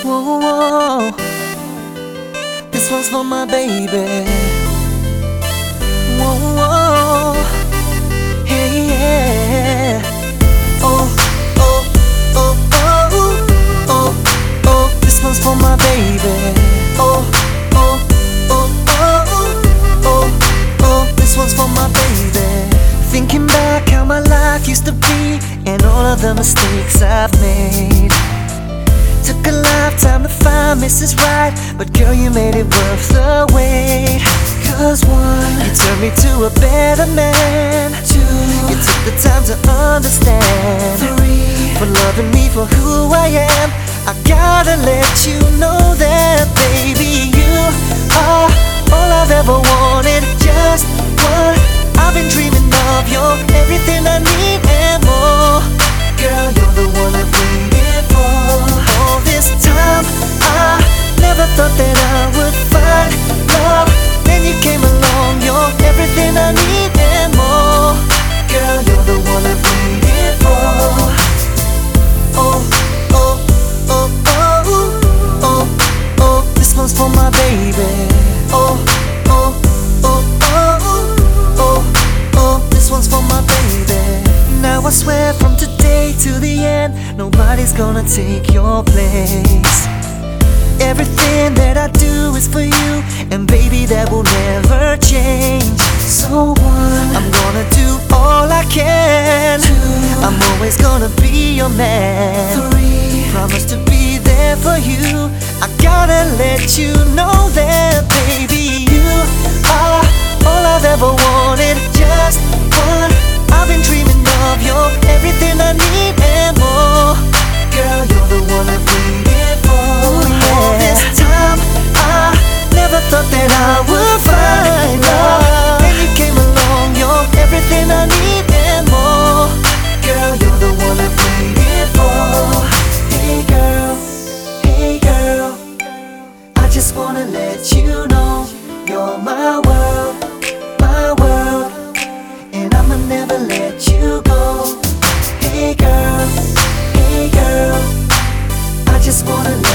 Whoa, whoa. This one's for my baby. Whoa, whoa. Hey, yeah. Oh, oh, oh, oh, oh, oh. This one's for my baby. Oh, oh, oh, oh, oh, oh. This one's for my baby. Thinking back how my life used to be and all of the mistakes I've made. Took a lifetime to find Mrs. Right, but girl, you made it worth the wait. 'Cause one, you turned me to a better man. Two, you took the time to understand. Three, for loving me for who I am. I gotta let you know that, baby, you are all I've ever wanted. Just one, I've been dreaming of. You're everything I need and more. Girl, you're the one I've waited for. All this time, I never thought that I would find love. Then you came along, you're everything I need and more. Girl, you're the one I've waited for. Oh, oh, oh, oh, oh, oh. This one's for my baby. Oh, oh, oh, oh, oh, oh. This one's for my baby. Now I swear from today to the end, nobody's gonna take your place. Everything that I do is for you, and baby, that will never change. So one, I'm gonna do all I can. Two, I'm always gonna be your man. Three, promise to be there for you. I gotta let you know that, baby, you are all I've ever wanted. Just one, I've been dreaming of. You're everything I need and more. Girl, you're the one I've waited for. All this time, I never thought that I would find love. Then you came along, you're everything I need and more. Girl, you're the one I've waited for. Hey girl, I just wanna let you know you're my world, and I'ma never let you go. Hey girl, I just wanna let